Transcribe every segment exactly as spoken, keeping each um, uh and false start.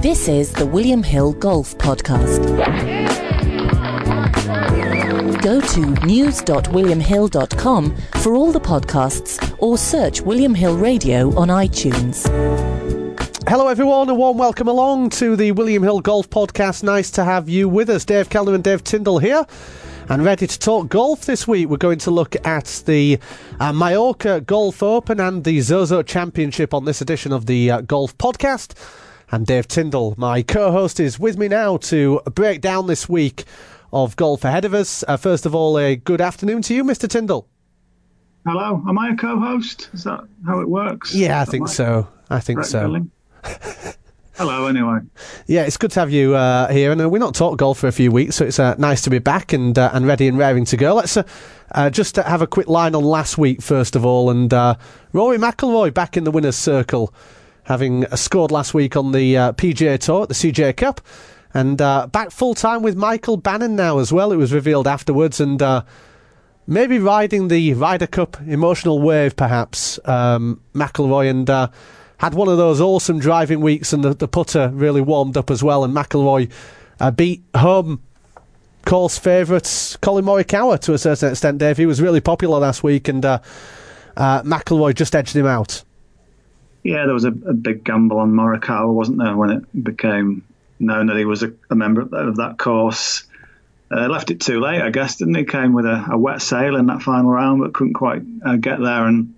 This is the William Hill Golf Podcast. Go to news dot william hill dot com for all the podcasts or search William Hill Radio on iTunes. Hello everyone, a warm welcome along to the William Hill Golf Podcast. Nice to have you with us. Dave Kellner and Dave Tyndall here, and ready to talk golf this week. We're going to look at the uh, Mallorca Golf Open and the Zozo Championship on this edition of the uh, Golf Podcast. And Dave Tyndall, my co-host, is with me now to break down this week of golf ahead of us. Uh, first of all, a good afternoon to you, Mister Tyndall. Hello, am I a co-host? Is that how it works? Yeah, I think so. I think so. Hello, anyway. Yeah, it's good to have you uh, here, and uh, we've not talked golf for a few weeks, so it's uh, nice to be back and uh, and ready and raring to go. Let's uh, uh, just uh, have a quick line on last week first of all, and uh, Rory McIlroy back in the winner's circle, having uh, scored last week on the uh, P G A Tour at the C J Cup, and uh, back full time with Michael Bannon now as well. It was revealed afterwards, and uh, maybe riding the Ryder Cup emotional wave, perhaps. Um, McIlroy and. Uh, Had one of those awesome driving weeks, and the, the putter really warmed up as well. And McIlroy uh, beat home course favourites Colin Morikawa to a certain extent, Dave. He was really popular last week, and uh, uh, McIlroy just edged him out. Yeah, there was a, a big gamble on Morikawa, wasn't there, when it became known that he was a, a member of that course. Uh, left it too late, I guess, didn't he? Came with a, a wet sail in that final round, but couldn't quite uh, get there. And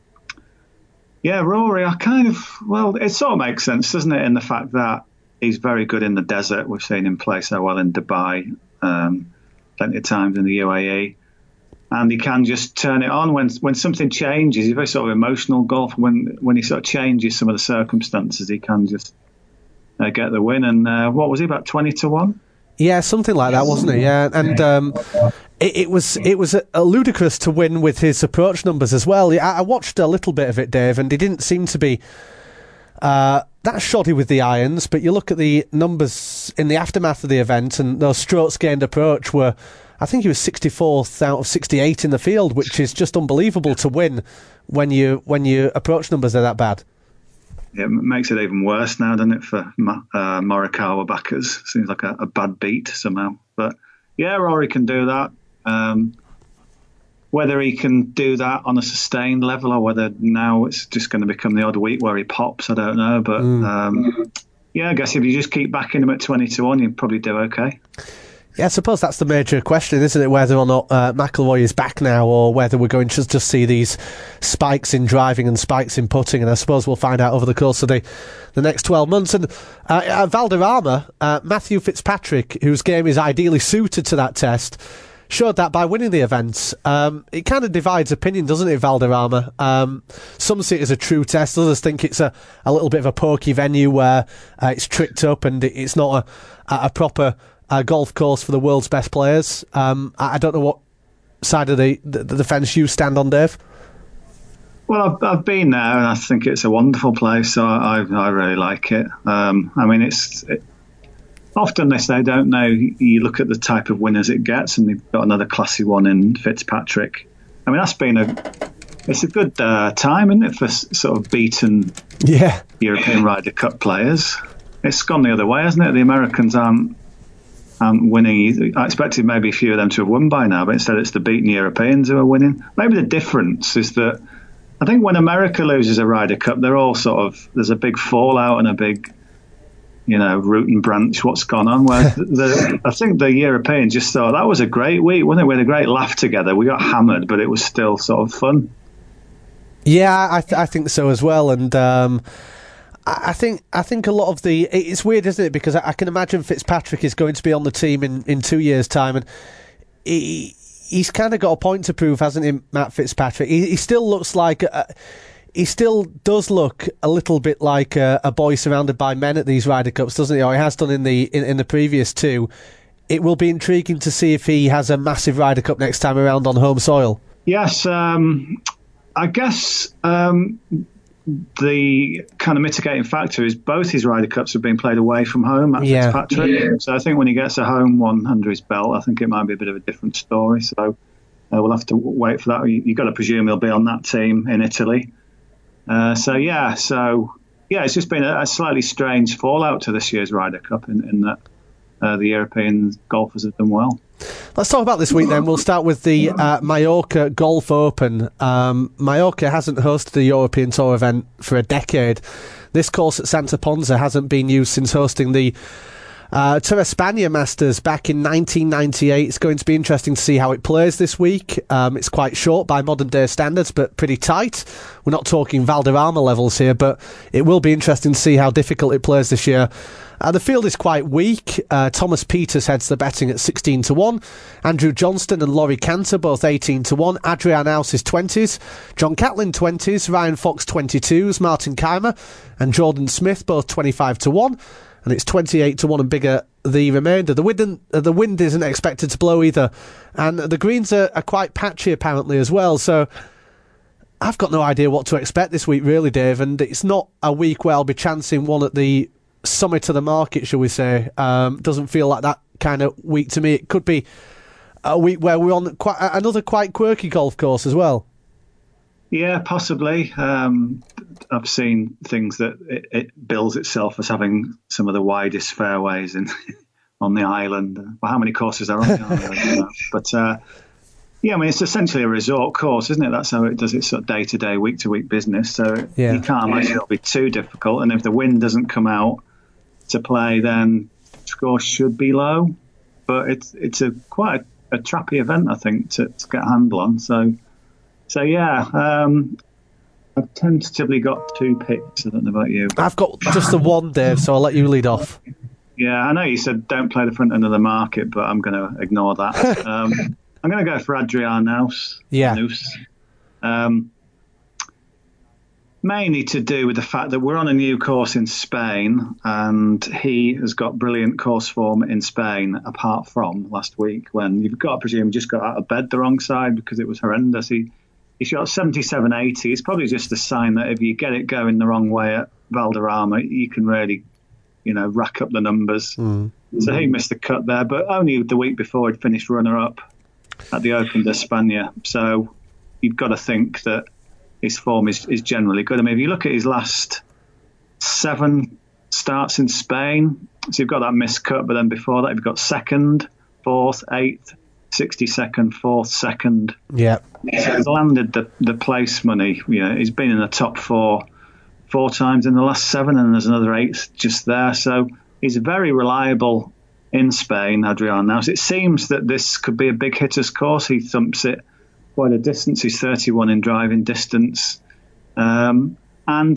yeah, Rory, I kind of, well, it sort of makes sense, doesn't it, in the fact that he's very good in the desert. We've seen him play so well in Dubai, um, plenty of times in the U A E. And he can just turn it on when when something changes. He's very sort of emotional golf. When when he sort of changes some of the circumstances, he can just uh, get the win. And uh, what was he, about twenty to one? Yeah, something like that, wasn't it? Yeah, and um, it, it was it was a, a ludicrous to win with his approach numbers as well. I, I watched a little bit of it, Dave, and he didn't seem to be uh, that shoddy with the irons. But you look at the numbers in the aftermath of the event, and those strokes gained approach were, I think he was sixty-fourth out of sixty-eight in the field, which is just unbelievable to win when you when your approach numbers are that bad. It makes it even worse now, doesn't it, for uh, Morikawa backers? Seems like a, a bad beat somehow. But yeah, Rory can do that. Um, whether he can do that on a sustained level or whether now it's just going to become the odd week where he pops, I don't know. But mm. um, yeah, I guess if you just keep backing him at twenty to one, you'd probably do okay. Yeah, I suppose that's the major question, isn't it? Whether or not uh, McIlroy is back now, or whether we're going to just see these spikes in driving and spikes in putting. And I suppose we'll find out over the course of the, the next twelve months. And uh, at Valderrama, uh, Matthew Fitzpatrick, whose game is ideally suited to that test, showed that by winning the event. Um, it kind of divides opinion, doesn't it, Valderrama? Um, some see it as a true test, others think it's a, a little bit of a pokey venue where uh, it's tricked up and it, it's not a, a proper uh, golf course for the world's best players. Um, I, I don't know what side of the, the, the fence you stand on, Dave. Well, I've, I've been there, and I think it's a wonderful place, so I, I really like it. Um, I mean, it's... It, Often they say, don't know, you look at the type of winners it gets, and they've got another classy one in Fitzpatrick. I mean, that's been a, it's a good uh, time, isn't it, for sort of beaten yeah. European Ryder Cup players. It's gone the other way, hasn't it? The Americans aren't, aren't winning either. I expected maybe a few of them to have won by now, but instead it's the beaten Europeans who are winning. Maybe the difference is that I think when America loses a Ryder Cup, they're all sort of, there's a big fallout and a big, you know, root and branch, what's gone on. Whereas the, I think the Europeans just thought, that was a great week, wasn't it? We had a great laugh together. We got hammered, but it was still sort of fun. Yeah, I, th- I think so as well. And um, I-, I think I think a lot of the... It's weird, isn't it? Because I, I can imagine Fitzpatrick is going to be on the team in, in two years' time. And he, he's kind of got a point to prove, hasn't he, Matt Fitzpatrick? He, he still looks like... A, He still does look a little bit like a, a boy surrounded by men at these Ryder Cups, doesn't he? Or he has done in the in, in the previous two. It will be intriguing to see if he has a massive Ryder Cup next time around on home soil. Yes, um, I guess um, the kind of mitigating factor is both his Ryder Cups have been played away from home at yeah. Fitzpatrick. Yeah. So I think when he gets a home one under his belt, I think it might be a bit of a different story. So uh, we'll have to wait for that. You, you've got to presume he'll be on that team in Italy. Uh, so yeah, so yeah, it's just been a, a slightly strange fallout to this year's Ryder Cup in, in that uh, the European golfers have done well. Let's talk about this week then. We'll start with the uh, Mallorca Golf Open. Um, Mallorca hasn't hosted a European Tour event for a decade. This course at Santa Ponsa hasn't been used since hosting the uh, Tour España Masters back in nineteen ninety-eight. It's going to be interesting to see how it plays this week. Um, it's quite short by modern day standards, but pretty tight. We're not talking Valderrama levels here, but it will be interesting to see how difficult it plays this year. Uh, the field is quite weak. Uh, Thomas Pieters heads the betting at sixteen to one. Andrew Johnston and Laurie Cantor both eighteen to one. Adrian Aus is twenties. John Catlin twenties. Ryan Fox twenty-twos. Martin Keimer and Jordan Smith both twenty-five to one. And it's twenty-eight to one and bigger the remainder. The wind, uh, the wind isn't expected to blow either. And the greens are, are quite patchy apparently as well. So I've got no idea what to expect this week really, Dave. And it's not a week where I'll be chancing one at the summit of the market, shall we say. Um, doesn't feel like that kind of week to me. It could be a week where we're on quite another quite quirky golf course as well. Yeah, possibly. Um, I've seen things that it, it bills itself as having some of the widest fairways in on the island. Well, how many courses are on the island? But uh, yeah, I mean, it's essentially a resort course, isn't it? That's how it does its sort of day-to-day, week-to-week business. So yeah. You can't imagine it'll be too difficult. And if the wind doesn't come out to play, then score should be low. But it's it's a quite a, a trappy event, I think, to, to get a handle on. So, so yeah, um, I've tentatively got two picks. I don't know about you. I've got just the one, Dave, so I'll let you lead off. Yeah, I know you said don't play the front end of the market, but I'm going to ignore that. um, I'm going to go for Adrian Aus. Yeah. Um, mainly to do with the fact that we're on a new course in Spain, and he has got brilliant course form in Spain, apart from last week when you've got to presume he just got out of bed the wrong side because it was horrendous. He he shot seventy-seven eighty. It's probably just a sign that if you get it going the wrong way at Valderrama, you can really, you know, rack up the numbers. Mm. So he missed the cut there, but only the week before he'd finished runner-up at the Open de España. So you've got to think that his form is, is generally good. I mean, if you look at his last seven starts in Spain, so you've got that missed cut, but then before that you've got second, fourth, eighth, sixty-second, fourth, second. Yeah. So he's landed the, the place money. You know, he's been in the top four four times in the last seven, and there's another eight just there. So he's very reliable in Spain, Adrian Aus. It seems that this could be a big hitter's course. He thumps it quite a distance. He's thirty-one in driving distance. Um, and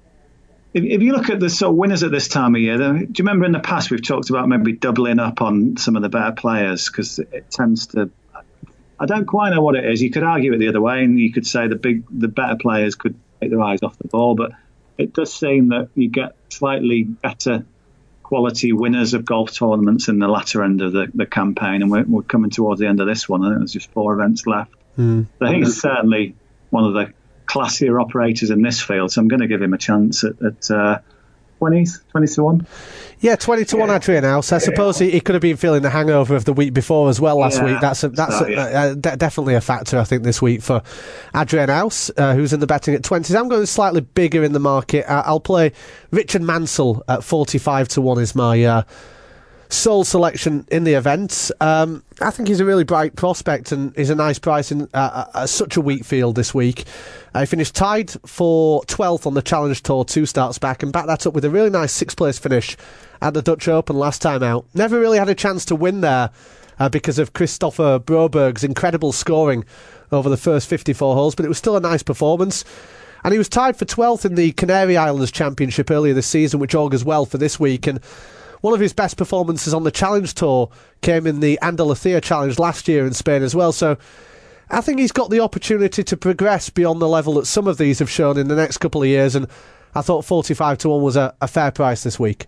if, if you look at the sort of winners at this time of year, do you remember in the past we've talked about maybe doubling up on some of the better players because it tends to... I don't quite know what it is. You could argue it the other way, and you could say the big, the better players could take their eyes off the ball, but it does seem that you get slightly better quality winners of golf tournaments in the latter end of the, the campaign, and we're, we're coming towards the end of this one. I think there's just four events left. Mm. So he's certainly one of the classier operators in this field, so I'm going to give him a chance at, at uh, twenty, twenty to one. Yeah, twenty to one, Adrian Aus. I suppose he, he could have been feeling the hangover of the week before as well last yeah, week. That's a, that's so, a, yeah. a, a, definitely a factor, I think, this week for Adrian Aus, uh, who's in the betting at twenties. I'm going slightly bigger in the market. Uh, I'll play Richard Mansell at forty-five to one is my uh, sole selection in the event. Um, I think he's a really bright prospect and is a nice price in uh, uh, such a weak field this week. Uh, he finished tied for twelfth on the Challenge Tour two starts back and backed that up with a really nice sixth place finish at the Dutch Open last time out. Never really had a chance to win there uh, because of Christopher Broberg's incredible scoring over the first fifty-four holes, but it was still a nice performance. And he was tied for twelfth in the Canary Islands Championship earlier this season, which augurs well for this week. And one of his best performances on the Challenge Tour came in the Andalucía Challenge last year in Spain as well. So I think he's got the opportunity to progress beyond the level that some of these have shown in the next couple of years. And I thought forty-five to one was a, a fair price this week.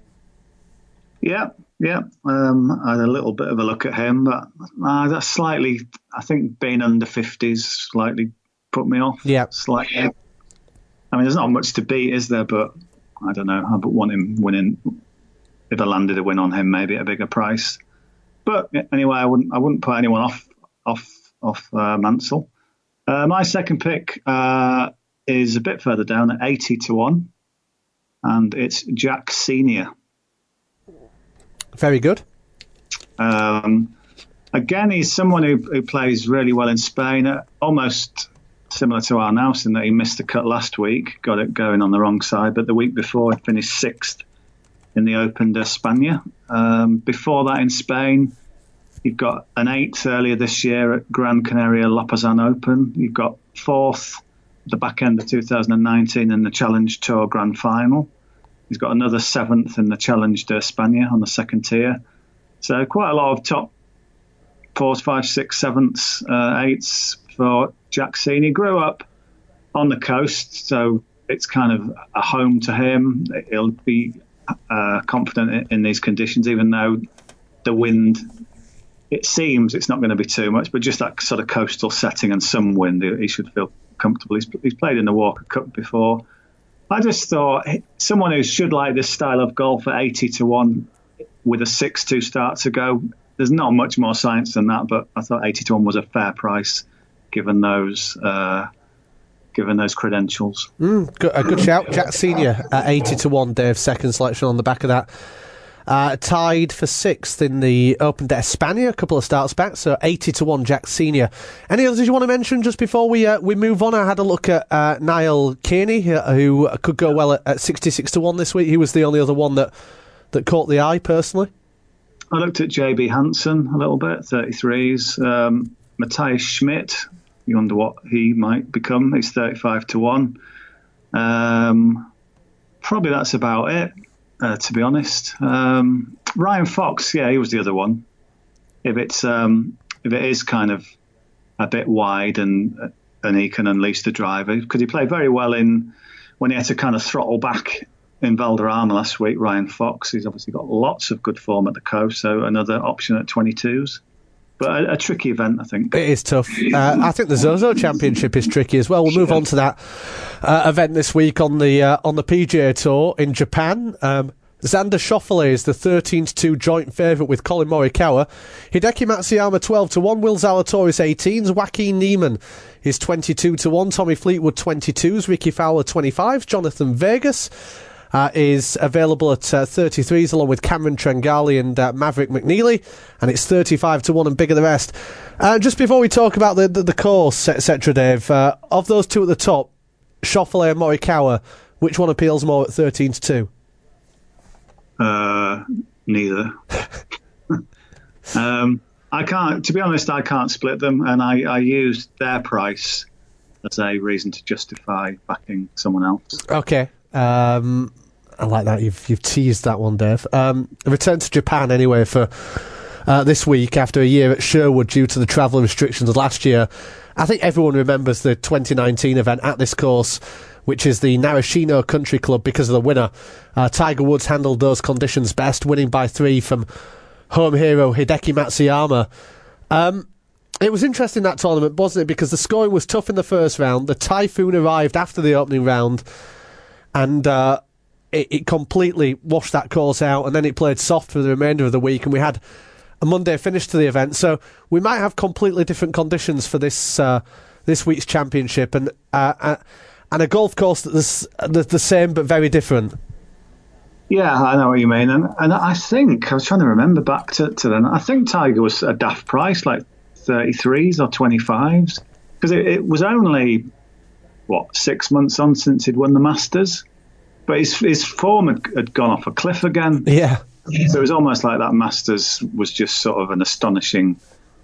Yeah, yeah. Um, I had a little bit of a look at him, but uh, that's slightly, I think being under fifties slightly put me off. Yeah. Slightly. I mean, there's not much to beat, is there? But I don't know. I would want him winning. If I landed a win on him, maybe at a bigger price. But anyway, I wouldn't I wouldn't put anyone off off off uh, Mansell. Uh, my second pick uh, is a bit further down at eighty to one. and it's Jack Senior. Very good. Um, again, he's someone who, who plays really well in Spain, uh, almost similar to Arnaus in that he missed the cut last week, got it going on the wrong side, but the week before he finished sixth in the Open de España. Um, before that in Spain, you've got an eighth earlier this year at Gran Canaria Lopazan Open. You've got fourth at the back end of two thousand nineteen in the Challenge Tour Grand Final. He's got another seventh in the Challenge de España on the second tier. So quite a lot of top fours, five, six, sevenths, uh, eights for Jack Senior. He grew up on the coast, so it's kind of a home to him. He'll be uh, confident in, in these conditions, even though the wind, it seems it's not going to be too much, but just that sort of coastal setting and some wind, he should feel comfortable. He's, he's played in the Walker Cup before. I just thought someone who should like this style of golf at eighty to one with a six two start to go, there's not much more science than that, but I thought eighty to one was a fair price given those uh, given those credentials. Mm, good, a good shout. Jack Senior at eighty to one, Dave, second selection on the back of that. Uh, tied for sixth in the Open de España, a couple of starts back, so eighty to one Jack Senior. Any others you want to mention just before we uh, we move on? I had a look at uh, Niall Kearney, uh, who could go well at, at sixty-six to one this week. He was the only other one that, that caught the eye, personally. I looked at J B Hansen a little bit, thirty-threes. Um, Matthias Schmidt, you wonder what he might become. He's thirty-five to one. Um, probably that's about it. Uh, to be honest, um, Ryan Fox, yeah, he was the other one. If it's um, if it is kind of a bit wide and and he can unleash the driver, because he played very well in when he had to kind of throttle back in Valderrama last week. Ryan Fox, he's obviously got lots of good form at the coast, so another option at twenty-twos. But a, a tricky event, I think. It is tough. Uh, I think the Zozo Championship is tricky as well. We'll move on to that uh, event this week on the uh, on the P G A Tour in Japan. Um, Xander Schauffele is the thirteen to two joint favourite with Colin Morikawa. Hideki Matsuyama twelve to one. Will Zalatoris eighteens. Joaquin Niemann is twenty-two to one. Tommy Fleetwood twenty-twos. Ricky Fowler twenty-fives. Jonathan Vegas Uh, is available at uh, thirty-threes along with Cameron Trengali and uh, Maverick McNeely, and it's thirty-five to one and bigger the rest. Uh, just before we talk about the the, the course, etc., Dave, uh, of those two at the top, Schauffele and Morikawa, which one appeals more at thirteen to two? Uh, neither. um, I can't, to be honest, I can't split them, and I, I used their price as a reason to justify backing someone else. Okay. Um, I like that. You've you've teased that one, Dave. Um, a return to Japan anyway for uh, this week after a year at Sherwood due to the travel restrictions of last year. I think everyone remembers the twenty nineteen event at this course, which is the Narashino Country Club, because of the winner. Uh, Tiger Woods handled those conditions best, winning by three from home hero Hideki Matsuyama. Um, it was interesting, that tournament, wasn't it? Because the scoring was tough in the first round. The typhoon arrived after the opening round, and uh, it, it completely washed that course out, and then it played soft for the remainder of the week, and we had a Monday finish to the event. So we might have completely different conditions for this uh, this week's championship, and uh, uh, and a golf course that's the, the same but very different. Yeah, I know what you mean, and and I think I was trying to remember back to, to then. I think Tiger was a daft price, like thirty-threes or twenty-fives, because it, it was only what six months on since he'd won the Masters, but his his form had, had gone off a cliff again. Yeah, so it was almost like that Masters was just sort of an astonishing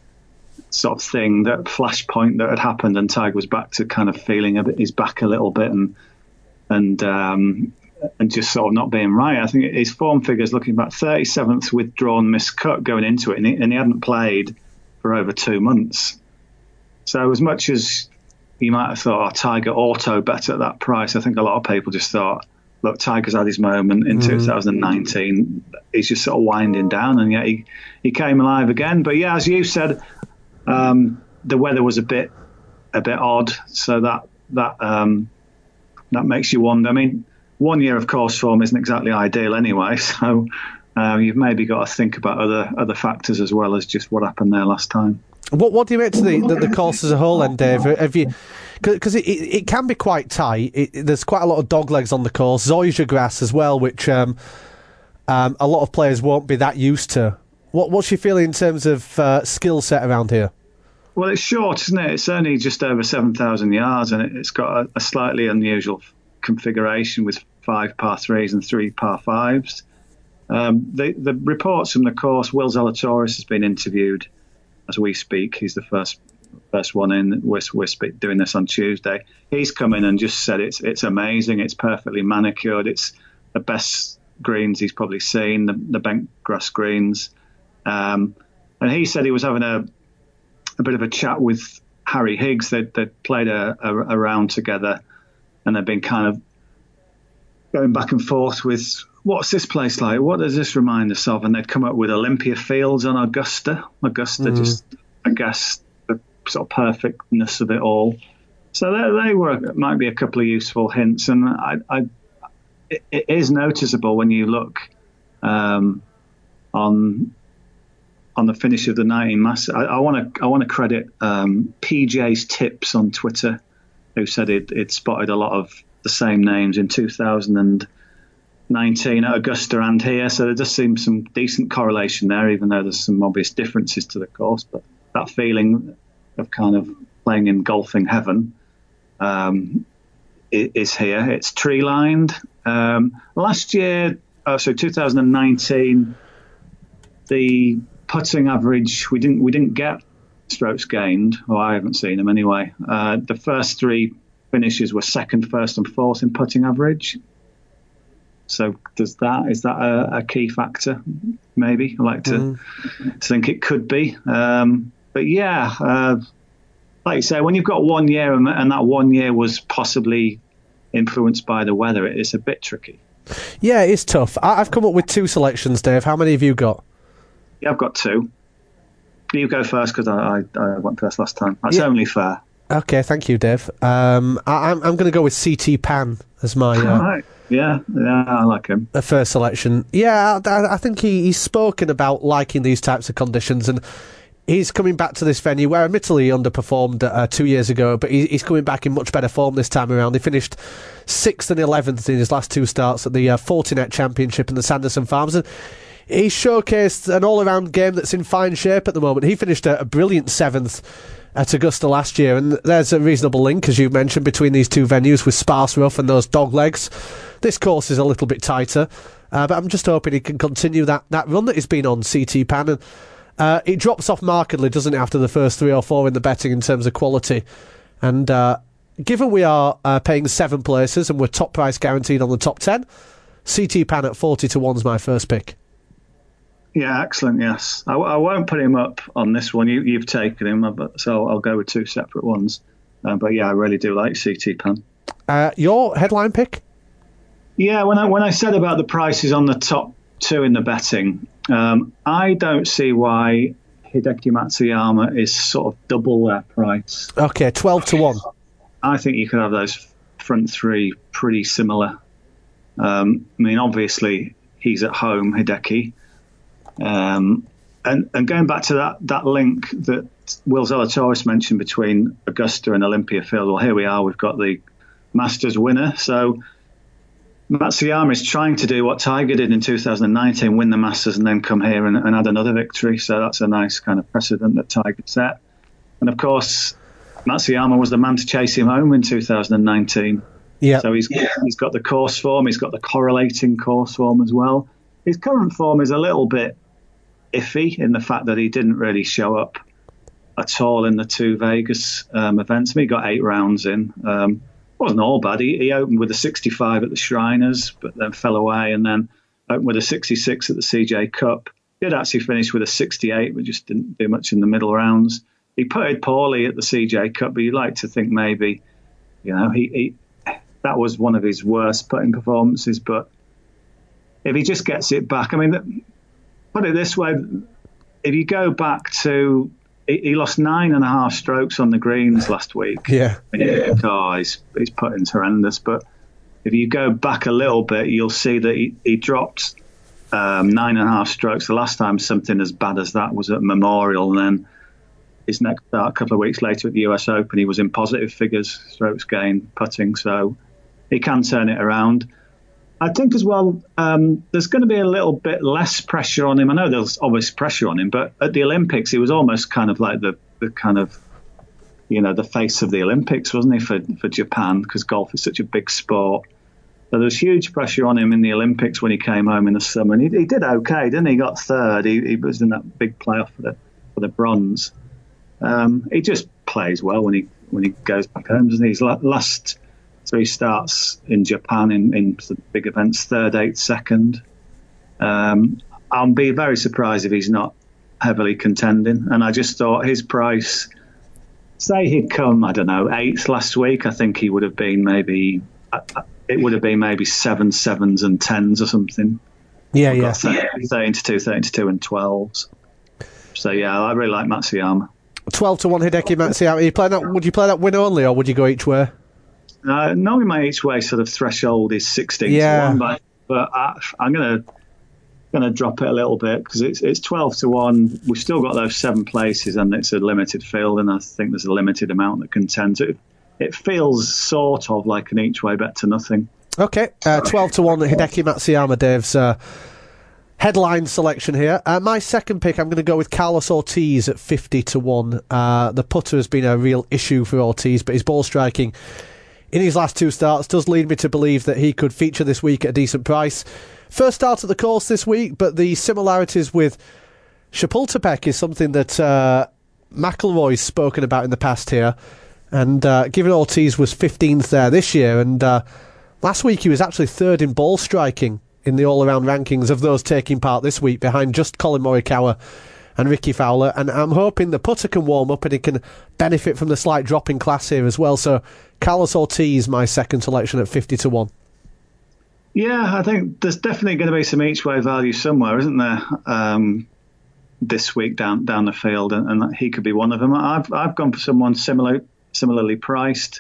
sort of thing, that flashpoint that had happened, and Tiger was back to kind of feeling a bit his back a little bit, and and um, and just sort of not being right. I think his form figures looking back, thirty-seventh withdrawn miscut going into it, and he, and he hadn't played for over two months. So as much as you might have thought, oh, Tiger auto bet at that price, I think a lot of people just thought, look, Tiger's had his moment in mm. two thousand nineteen. He's just sort of winding down, and yet he, he came alive again. But yeah, as you said, um, the weather was a bit a bit odd, so that that um, that makes you wonder. I mean, one year of course form isn't exactly ideal anyway, so uh, you've maybe got to think about other other factors as well as just what happened there last time. What what do you make to the, the, the course as a whole then, Dave? Have you because it, it, it can be quite tight. It, it, there's quite a lot of dog legs on the course. Zoysia grass as well, which um, um, a lot of players won't be that used to. What, what's your feeling in terms of uh, skill set around here? Well, it's short, isn't it? It's only just over seven thousand yards, and it, it's got a, a slightly unusual configuration with five par threes and three par fives. Um, the, the reports from the course, Will Zalatoris has been interviewed as we speak. He's the first first one in. We're, we're speak, doing this on Tuesday. He's come in and just said it's it's amazing. It's perfectly manicured. It's the best greens he's probably seen, the, the bent grass greens. Um, and he said he was having a a bit of a chat with Harry Higgs. They'd, they'd played a, a, a round together, and they'd been kind of going back and forth with, what's this place like? What does this remind us of? And they'd come up with Olympia Fields on Augusta. Augusta, mm. just, I guess, the sort of perfectness of it all. So they, they were, might be a couple of useful hints. And I, I, it, it is noticeable when you look um, on on the finish of the nineteen Masters. I want to I want to credit um, P J's Tips on Twitter, who said it it spotted a lot of the same names in two thousand nineteen at Augusta and here. So there does seem some decent correlation there, even though there's some obvious differences to the course. But that feeling of kind of playing in golfing heaven um, is here. It's tree lined. Um, last year, oh, so two thousand nineteen, the putting average, we didn't we didn't get strokes gained, or I haven't seen them anyway. Uh, the first three finishes were second, first, and fourth in putting average. So does that is that a, a key factor? Maybe I like to, mm. to think it could be. Um, but yeah, uh, like you say, when you've got one year and, and that one year was possibly influenced by the weather, it, it's a bit tricky. Yeah, it's tough. I, I've come up with two selections, Dave. How many have you got? Yeah, I've got two. You go first because I, I, I went first last time. That's yeah. only fair. Okay, thank you, Dave. Um, I, I'm I'm going to go with C T Pan as my uh, right. yeah, yeah, I like him. A first selection. Yeah, I, I think he, he's spoken about liking these types of conditions, and he's coming back to this venue where admittedly he underperformed uh, two years ago, but he, he's coming back in much better form this time around. He finished sixth and eleventh in his last two starts at the uh, Fortinet Championship in the Sanderson Farms, and he showcased an all-around game that's in fine shape at the moment. He finished a, a brilliant seventh at Augusta last year, and there's a reasonable link, as you mentioned, between these two venues with sparse rough and those dog legs. This course is a little bit tighter, uh, but I'm just hoping he can continue that, that run that he's been on, C T Pan. And uh, it drops off markedly, doesn't it, after the first three or four in the betting in terms of quality. And uh, given we are uh, paying seven places and we're top price guaranteed on the top ten, C T Pan at forty to one is my first pick. Yeah, excellent, yes. I, I won't put him up on this one. You, you've taken him, so I'll go with two separate ones. Uh, but yeah, I really do like C T Pan. Uh, your headline pick? Yeah, when I when I said about the prices on the top two in the betting, um, I don't see why Hideki Matsuyama is sort of double their price. Okay, twelve to one. I think you could have those front three pretty similar. Um, I mean, obviously, he's at home, Hideki. Um, and, and going back to that, that link that Will Zalatoris mentioned between Augusta and Olympia Field, well, here we are, we've got the Masters winner. So Matsuyama is trying to do what Tiger did in two thousand nineteen, win the Masters and then come here and, and add another victory. So that's a nice kind of precedent that Tiger set. And of course, Matsuyama was the man to chase him home in two thousand nineteen. Yeah. So he's, yeah. he's got the course form, he's got the correlating course form as well. His current form is a little bit iffy in the fact that he didn't really show up at all in the two Vegas um, events. I mean, he got eight rounds in. Um, wasn't all bad. He, he opened with a sixty-five at the Shriners, but then fell away, and then opened with a sixty-six at the C J Cup. He did actually finish with a sixty-eight, but just didn't do much in the middle rounds. He putted poorly at the C J Cup, but you'd like to think maybe, you know, he, he that was one of his worst putting performances, but if he just gets it back, I mean, put it this way, if you go back to, he, he lost nine and a half strokes on the greens last week. Yeah. yeah. Oh, his, his putting's horrendous. But if you go back a little bit, you'll see that he, he dropped um, nine and a half strokes. The last time something as bad as that was at Memorial, and then his next start a couple of weeks later at the U S Open, he was in positive figures, strokes gained, putting, so he can turn it around. I think as well, um, there's going to be a little bit less pressure on him. I know there's always pressure on him, but at the Olympics, he was almost kind of like the, the kind of, you know, the face of the Olympics, wasn't he, for, for Japan, because golf is such a big sport. So there was huge pressure on him in the Olympics when he came home in the summer, and he, he did okay, didn't he? He got third. He, he was in that big playoff for the for the bronze. Um, he just plays well when he when he goes back home, doesn't he? His last three starts in Japan in, in big events, third, eighth, second. Um, I'll be very surprised if he's not heavily contending. And I just thought his price, say he'd come, I don't know, eighth last week, I think he would have been maybe, it would have been maybe seven sevens and tens or something. Yeah, yeah. thirteen to two, thirteen to two and twelves. So yeah, I really like Matsuyama. twelve to one Hideki Matsuyama. Are you playing that, would you play that win only, or would you go each way? Uh, normally my each way sort of threshold is sixteen yeah. to one, but, but I, I'm going to going to drop it a little bit because it's it's twelve to one. We've still got those seven places and it's a limited field, and I think there's a limited amount that contend. It, it feels sort of like an each way bet to nothing. Okay, uh, twelve to one Hideki Matsuyama, Dave's uh, headline selection here. Uh, my second pick, I'm going to go with Carlos Ortiz at fifty to one. Uh, the putter has been a real issue for Ortiz, but his ball striking in his last two starts does lead me to believe that he could feature this week at a decent price. First start at the course this week, but the similarities with Chapultepec is something that uh, McIlroy's spoken about in the past here. And uh, given Ortiz was fifteenth there this year, and uh, last week he was actually third in ball striking in the all-around rankings of those taking part this week, behind just Colin Morikawa and Ricky Fowler. And I'm hoping the putter can warm up and he can benefit from the slight drop in class here as well. So Carlos Ortiz, my second selection at fifty to one. Yeah, I think there's definitely going to be some each way value somewhere, isn't there? Um, this week down down the field, and, and he could be one of them. I've I've gone for someone similar, similarly priced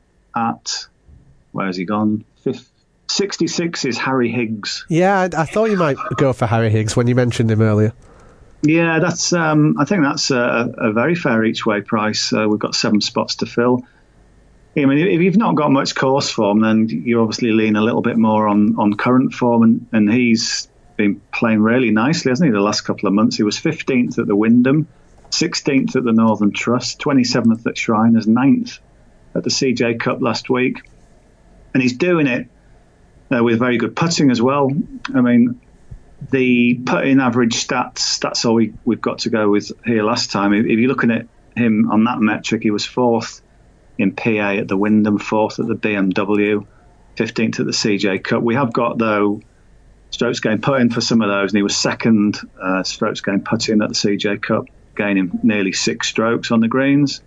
at, where has he gone? Fifth, sixty-six is Harry Higgs. Yeah, I, I thought you might go for Harry Higgs when you mentioned him earlier. Yeah, that's. Um, I think that's a, a very fair each way price. Uh, we've got seven spots to fill. I mean, if you've not got much course form, then you obviously lean a little bit more on, on current form, and, and he's been playing really nicely, hasn't he, the last couple of months? He was fifteenth at the Wyndham, sixteenth at the Northern Trust, twenty-seventh at Shriners, ninth at the C J Cup last week. And he's doing it uh, with very good putting as well. I mean, the putting average stats, that's all we, we've got to go with here last time. If, if you're looking at him on that metric, he was fourth in P A at the Wyndham, fourth at the B M W, fifteenth at the C J Cup. We have got, though, strokes gained putting for some of those, and he was second uh, strokes gained putting at the C J Cup, gaining nearly six strokes on the greens.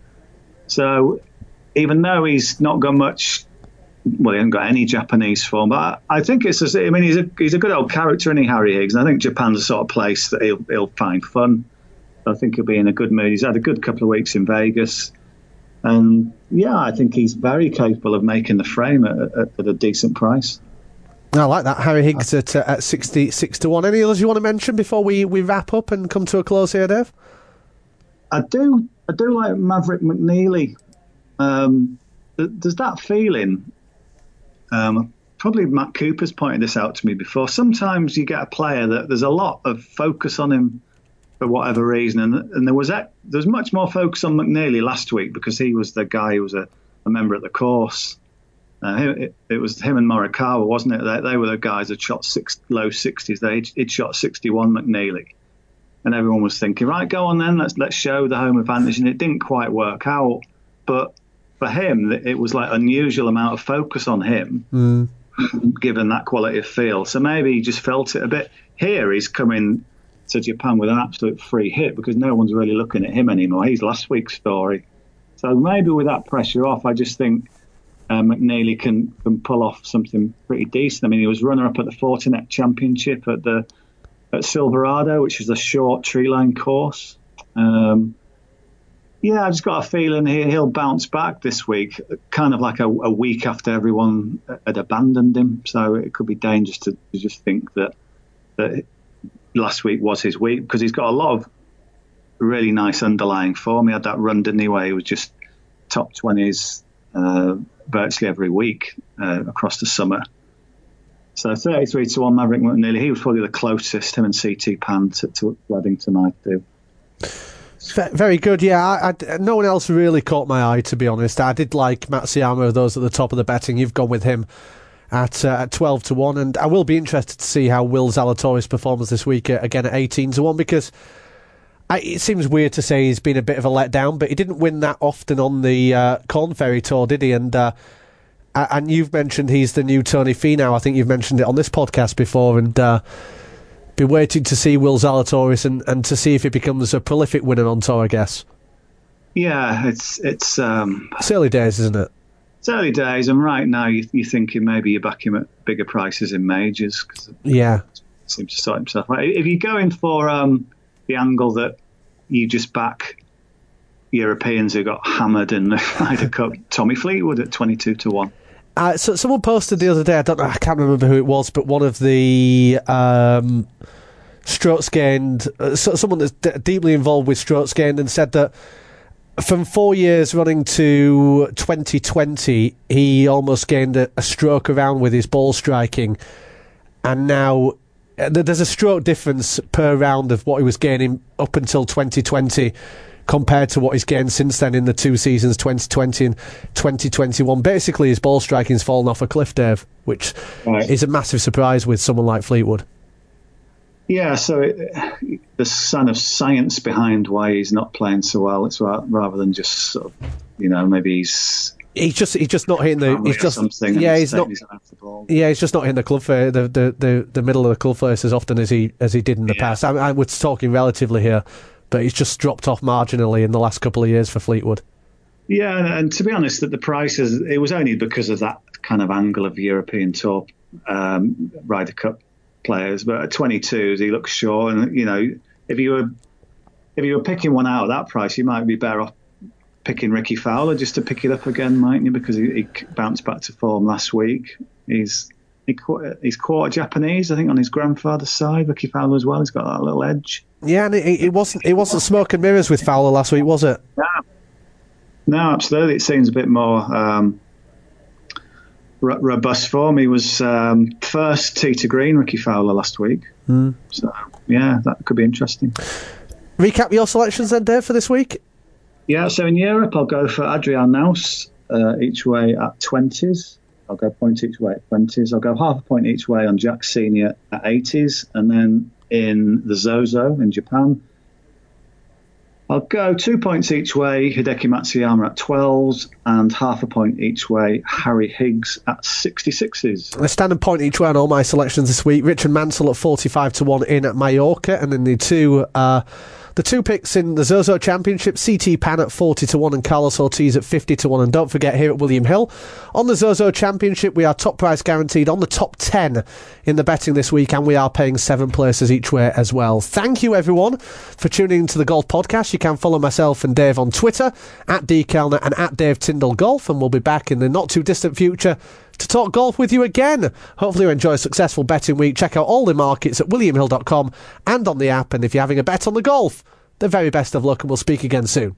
So even though he's not got much, well, he hasn't got any Japanese form, but I, I think it's just, I mean, he's a he's a good old character, isn't he, Harry Higgs? And I think Japan's the sort of place that he'll, he'll find fun. I think he'll be in a good mood. He's had a good couple of weeks in Vegas. And yeah, I think he's very capable of making the frame at, at, at a decent price. I like that. Harry Higgs at, uh, at sixty-six to one. Any others you want to mention before we, we wrap up and come to a close here, Dave? I do I do like Maverick McNeely. Um, th- there's that feeling, um, probably Matt Cooper's pointed this out to me before, sometimes you get a player that there's a lot of focus on him for whatever reason, and, and there was a, there was much more focus on McNeely last week because he was the guy who was a, a member at the course. Uh, it, it was him and Morikawa, wasn't it? They, they were the guys that shot six, low sixties. They he'd shot sixty-one, McNeely, and everyone was thinking, right, go on then, let's let's show the home advantage, and it didn't quite work out. But for him, it was like unusual amount of focus on him, mm. given that quality of field. So maybe he just felt it a bit. Here he's coming to Japan with an absolute free hit because no one's really looking at him anymore. He's last week's story. So maybe with that pressure off, I just think uh, McNeely can, can pull off something pretty decent. I mean, he was runner-up at the Fortinet Championship at the at Silverado, which is a short tree-line course. Um, yeah, I just got a feeling he, he'll bounce back this week, kind of like a, a week after everyone had abandoned him. So it could be dangerous to, to just think that that last week was his week, because he's got a lot of really nice underlying form. He had that run, didn't he, where he was just top twenties uh, virtually every week uh, across the summer. So thirty-three to one Maverick McNeely, he was probably the closest, him and C T Pan, to, to Reddington, I do. Very good, yeah. I, I, no one else really caught my eye, to be honest. I did like Matsuyama, those at the top of the betting. You've gone with him at uh, at twelve to one, and I will be interested to see how Will Zalatoris performs this week, uh, again at eighteen to one, because I, it seems weird to say he's been a bit of a letdown, but he didn't win that often on the uh, Corn Ferry Tour, did he? And uh, and you've mentioned he's the new Tony Finau. I think you've mentioned it on this podcast before, and uh, be waiting to see Will Zalatoris and, and to see if he becomes a prolific winner on tour, I guess. Yeah, it's it's um, it's early days, isn't it? It's early days, and right now you, you're thinking maybe you back him at bigger prices in majors. Cause yeah, it seems to sort himself out. If you go in for um, the angle that you just back Europeans who got hammered in the Ryder Cup, Tommy Fleetwood at twenty-two to one. Uh, so someone posted the other day, I don't know, I can't remember who it was, but one of the um, strokes gained, uh, so, someone that's d- deeply involved with strokes gained, and said that from four years running to twenty twenty, he almost gained a, a stroke around with his ball striking, and now uh, there's a stroke difference per round of what he was gaining up until twenty twenty compared to what he's gained since then in the two seasons, twenty twenty and twenty twenty-one. Basically, his ball striking's fallen off a cliff, Dave, which right. is a massive surprise with someone like Fleetwood. Yeah, so it, the kind of science behind why he's not playing so well, it's ra- rather than just sort of, you know, maybe he's... He's just he's just not hitting the he's just yeah he's not yeah he's just not hitting the club face, the, the the the middle of the club face as often as he as he did in the yeah. past. I, I was talking relatively here, but he's just dropped off marginally in the last couple of years for Fleetwood. Yeah, and, and to be honest, that the prices, it was only because of that kind of angle of European Tour um, Ryder Cup players. But at twenty-twos, he looks short, and you know, if you were if you were picking one out at that price, you might be better off picking Ricky Fowler just to pick it up again, mightn't you? Because he, he bounced back to form last week. He's he, he's quarter Japanese, I think, on his grandfather's side. Ricky Fowler as well. He's got that little edge. Yeah, and it, it wasn't it wasn't smoke and mirrors with Fowler last week, was it? No, no, absolutely. It seems a bit more um, r- robust form. He was um, first tee to green, Ricky Fowler, last week. Mm. So yeah, that could be interesting. Recap your selections then, Dave, for this week. Yeah, so in Europe, I'll go for Adrian Naus uh, each way at twenties. I'll go point each way at twenties. I'll go half a point each way on Jack Senior at eighties. And then in the Zozo in Japan, I'll go two points each way, Hideki Matsuyama at twelves, and half a point each way, Harry Higgs at sixty-sixes. A standard point each way on all my selections this week. Richard Mansell at forty-five to one in at Mallorca, and then the two... Uh, The two picks in the Zozo Championship, C T Pan at forty to one and Carlos Ortiz at fifty to one. And don't forget, here at William Hill, on the Zozo Championship, we are top price guaranteed on the top ten in the betting this week, and we are paying seven places each way as well. Thank you, everyone, for tuning into the Golf Podcast. You can follow myself and Dave on Twitter, at D Kellner and at Dave Tyndall Golf, and we'll be back in the not-too-distant future to talk golf with you again. Hopefully you enjoy a successful betting week. Check out all the markets at william hill dot com and on the app. And if you're having a bet on the golf, the very best of luck, and we'll speak again soon.